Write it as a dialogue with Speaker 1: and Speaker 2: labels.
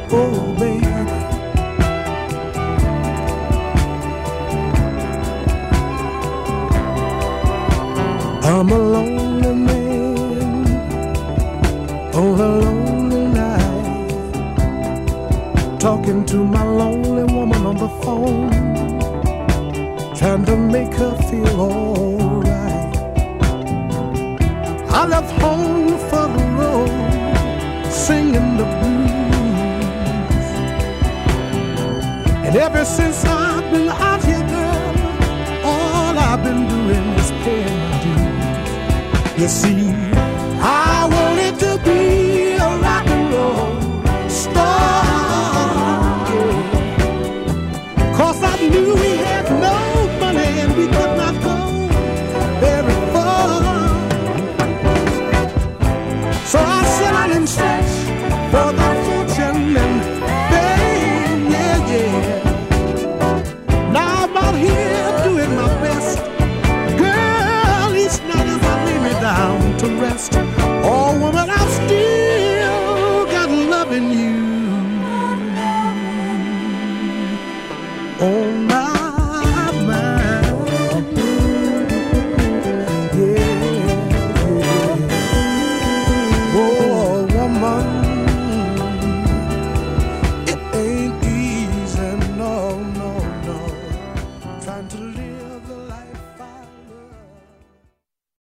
Speaker 1: Oh, baby, I'm a lonely man on a lonely night, talking to my lonely woman on the phone, trying to make her feel alright. I left home for the road, singing the blues, and ever since I've been out here, girl, all I've been doing is paying my dues. You see, I wanted to be a rock and roll star, yeah. 'Cause I knew we had no money and we could not go very far. So I set out and searched for the fortune and fame, yeah, yeah. Now I'm out here doing my best, girl, each night as I lay me down to rest. Oh, woman, I've still got love in you. Oh,